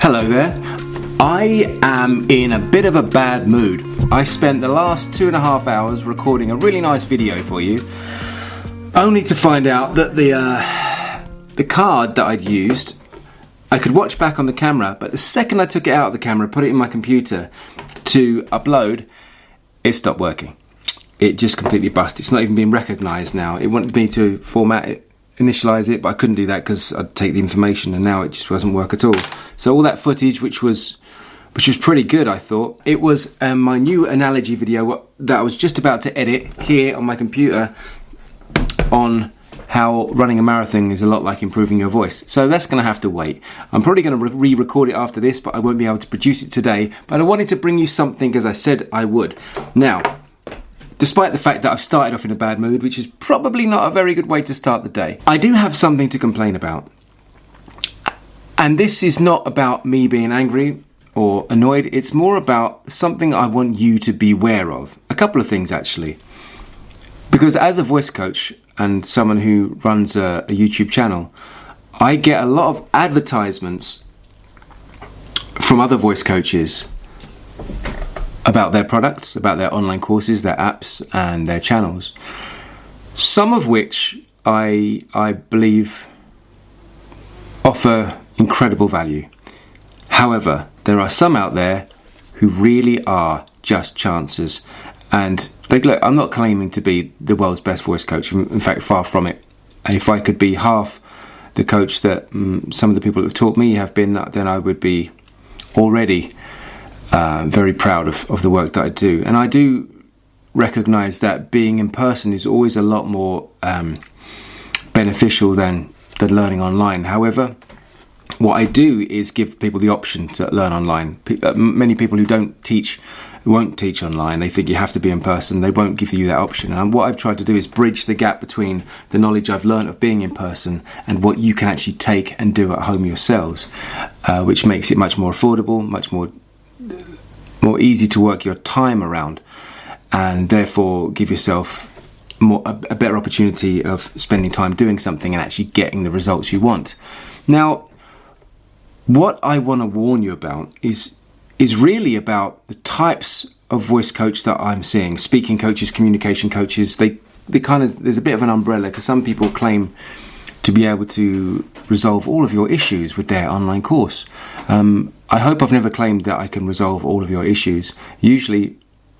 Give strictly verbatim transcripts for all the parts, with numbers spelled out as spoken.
Hello there. I am in a bit of a bad mood. I spent the last two and a half hours recording a really nice video for you, only to find out that the uh, the card that I'd used, I could watch back on the camera, but the second I took it out of the camera, put it in my computer to upload, it stopped working. It just completely busted. It's not even being recognised now. It wanted me to format it, initialize it, but I couldn't do that because I'd take the information, and now it just doesn't work at all. So all that footage, which was which was pretty good, I thought, it was um, my new analogy video that I was just about to edit here on my computer on how running a marathon is a lot like improving your voice. So that's going to have to wait. I'm probably going to re-record it after this, but I won't be able to produce it today. But I wanted to bring you something as I said I would. Now, despite the fact that I've started off in a bad mood, which is probably not a very good way to start the day, I do have something to complain about. And this is not about me being angry or annoyed, it's more about something I want you to be aware of. A couple of things, actually. Because as a voice coach and someone who runs a, a YouTube channel, I get a lot of advertisements from other voice coaches about their products, about their online courses, their apps, and their channels. Some of which I I believe offer incredible value. However, there are some out there who really are just chances. And like, look, I'm not claiming to be the world's best voice coach. In fact, far from it. If I could be half the coach that um, some of the people that have taught me have been, then I would be already Uh, very proud of, of the work that I do. And I do recognise that being in person is always a lot more um, beneficial than, than learning online. However, what I do is give people the option to learn online. Pe- uh, many people who don't teach, won't teach online, they think you have to be in person, they won't give you that option. And what I've tried to do is bridge the gap between the knowledge I've learned of being in person and what you can actually take and do at home yourselves, uh, which makes it much more affordable, much more more easy to work your time around, and therefore give yourself more a, a better opportunity of spending time doing something and actually getting the results you want. Now, what I want to warn you about is is really about the types of voice coach that I'm seeing. Speaking coaches, communication coaches, they they kind of, there's a bit of an umbrella, because some people claim to be able to resolve all of your issues with their online course. Um, I hope I've never claimed that I can resolve all of your issues. Usually,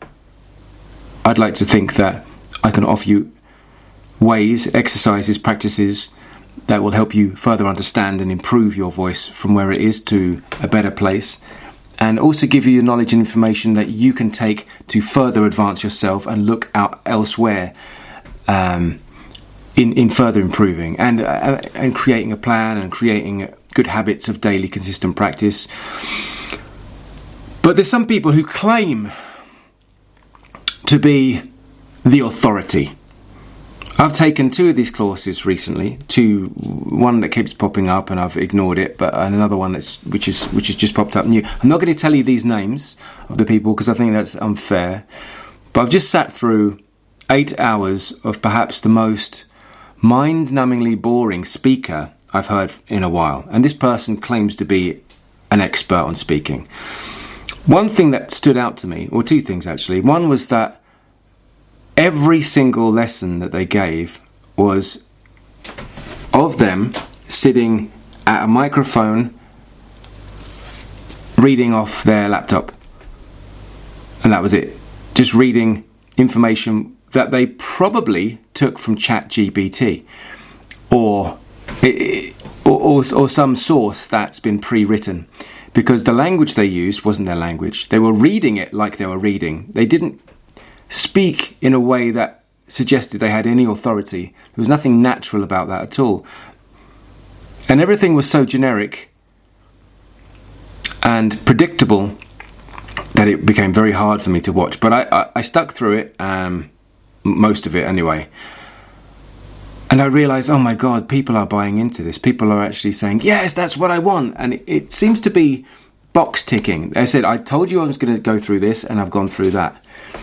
I'd like to think that I can offer you ways, exercises, practices that will help you further understand and improve your voice from where it is to a better place, and also give you the knowledge and information that you can take to further advance yourself and look out elsewhere um, in, in further improving and, uh, and creating a plan and creating good habits of daily consistent practice. But there's some people who claim to be the authority. I've taken two of these courses recently, two, one that keeps popping up and I've ignored it, but another one that's which is which has just popped up new. I'm not going to tell you these names of the people because I think that's unfair, but I've just sat through eight hours of perhaps the most mind-numbingly boring speaker I've heard in a while, and this person claims to be an expert on speaking. One thing that stood out to me, or two things actually. One was that every single lesson that they gave was of them sitting at a microphone reading off their laptop, and that was it. Just reading information that they probably took from ChatGPT or It, or, or, or some source that's been pre-written, because the language they used wasn't their language. They were reading it like they were reading. They didn't speak in a way that suggested they had any authority. There was nothing natural about that at all. And everything was so generic and predictable that it became very hard for me to watch. But I, I, I stuck through it, um, most of it anyway. And I realised, oh my God, people are buying into this. People are actually saying, yes, that's what I want. And it, it seems to be box ticking. They said, I told you I was going to go through this, and I've gone through that.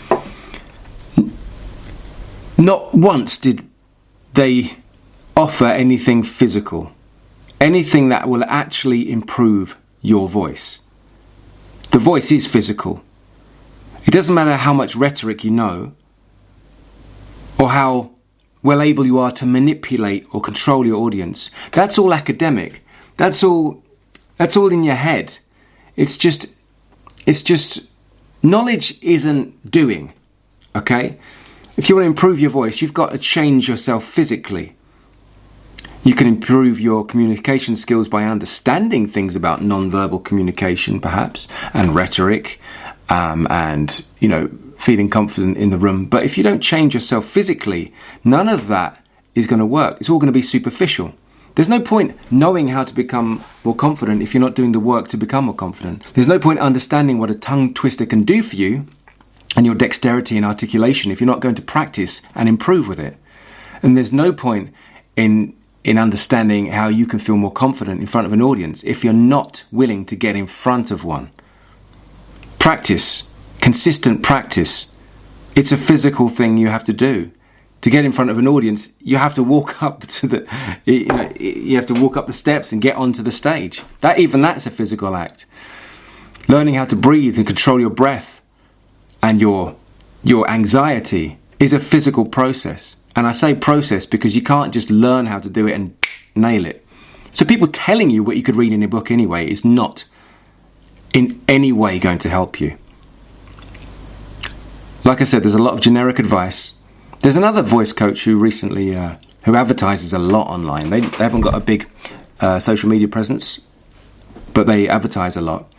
Not once did they offer anything physical, anything that will actually improve your voice. The voice is physical. It doesn't matter how much rhetoric you know or how well able you are to manipulate or control your audience. That's all academic. That's all that's all in your head. It's just it's just knowledge isn't doing. Okay? If you want to improve your voice, you've got to change yourself physically. You can improve your communication skills by understanding things about non-verbal communication, perhaps, and rhetoric, um, and, you know, feeling confident in the room. But if you don't change yourself physically, none of that is going to work. It's all going to be superficial. There's no point knowing how to become more confident if you're not doing the work to become more confident. There's no point understanding what a tongue twister can do for you and your dexterity and articulation if you're not going to practice and improve with it. And there's no point in in understanding how you can feel more confident in front of an audience if you're not willing to get in front of one. Practice, consistent practice. It's a physical thing you have to do. To get in front of an audience, you have to walk up to the, you know, you have to walk up the steps and get onto the stage. That even that's a physical act. Learning how to breathe and control your breath and your your anxiety is a physical process. And I say process because you can't just learn how to do it and nail it. So people telling you what you could read in a book anyway is not in any way going to help you. Like I said, there's a lot of generic advice. There's another voice coach who recently, uh, who advertises a lot online. They, they haven't got a big uh, social media presence, but they advertise a lot.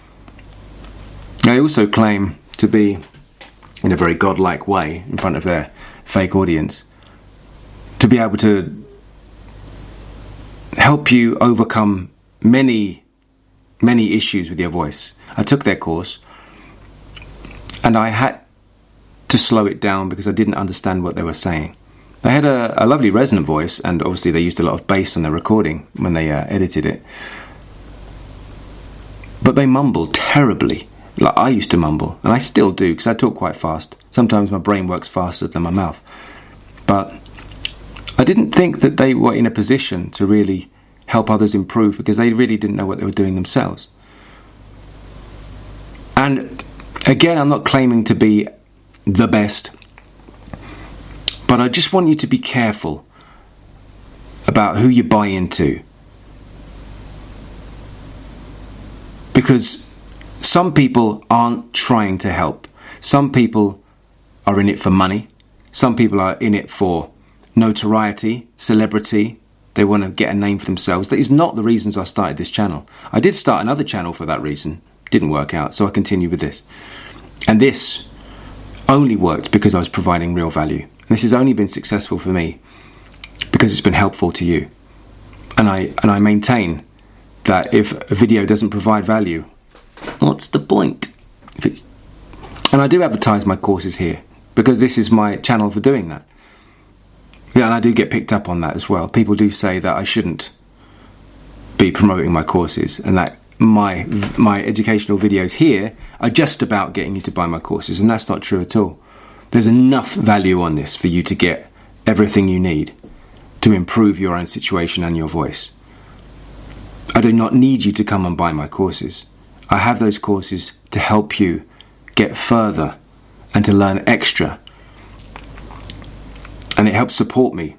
They also claim to be, in a very godlike way, in front of their fake audience, to be able to help you overcome many, many issues with your voice. I took their course and I had to slow it down because I didn't understand what they were saying. They had a, a lovely resonant voice, and obviously they used a lot of bass on their recording when they uh, edited it. But they mumbled terribly. Like I used to mumble, and I still do because I talk quite fast. Sometimes my brain works faster than my mouth. But I didn't think that they were in a position to really help others improve because they really didn't know what they were doing themselves. And again, I'm not claiming to be the best, but I just want you to be careful about who you buy into. Because some people aren't trying to help. Some people are in it for money. Some people are in it for notoriety, celebrity. They want to get a name for themselves. That is not the reasons I started this channel. I did start another channel for that reason. Didn't work out, so I continued with this. And this only worked because I was providing real value. And this has only been successful for me because it's been helpful to you. And I and I maintain that if a video doesn't provide value, what's the point? If it's, and I do advertise my courses here because this is my channel for doing that. Yeah, and I do get picked up on that as well. People do say that I shouldn't be promoting my courses and that my my educational videos here are just about getting you to buy my courses, and that's not true at all. There's enough value on this for you to get everything you need to improve your own situation and your voice. I do not need you to come and buy my courses. I have those courses to help you get further and to learn extra. And it helps support me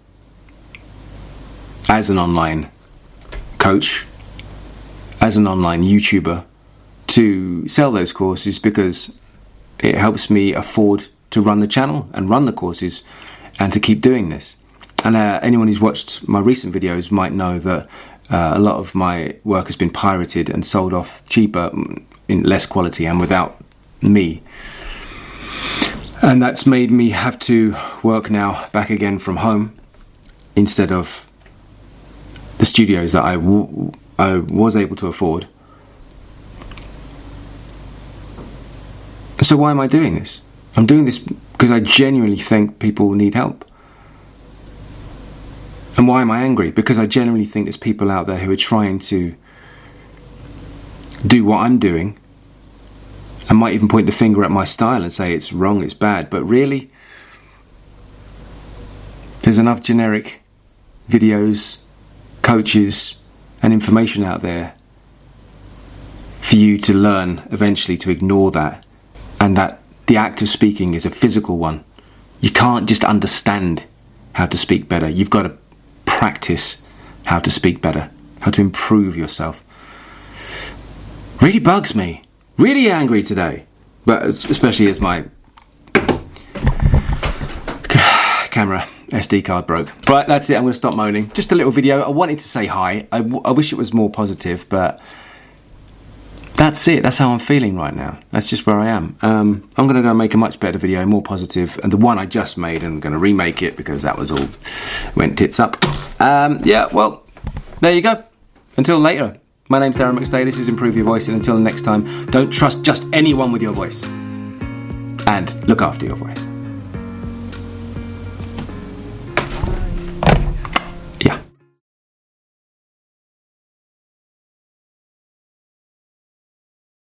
as an online coach, as an online YouTuber, to sell those courses because it helps me afford to run the channel and run the courses and to keep doing this. And uh, anyone who's watched my recent videos might know that uh, a lot of my work has been pirated and sold off cheaper, in less quality and without me. And that's made me have to work now back again from home instead of the studios that I, w I was able to afford. So why am I doing this? I'm doing this because I genuinely think people need help. And why am I angry? Because I genuinely think there's people out there who are trying to do what I'm doing. I might even point the finger at my style and say it's wrong, it's bad. But really, there's enough generic videos, coaches and information out there for you to learn eventually to ignore that, and that the act of speaking is a physical one. You can't just understand how to speak better. You've got to practice how to speak better, how to improve yourself. Really bugs me. Really angry today. But especially as my camera S D card broke. Right, that's it. I'm going to stop moaning. Just a little video. I wanted to say hi. I, w- I wish it was more positive, but that's it. That's how I'm feeling right now. That's just where I am. Um, I'm going to go make a much better video, more positive. And the one I just made, I'm going to remake it because that was all went tits up. Um, yeah, well, there you go. Until later. My name's Darren McStay. This is Improve Your Voice. And until next time, don't trust just anyone with your voice. And look after your voice.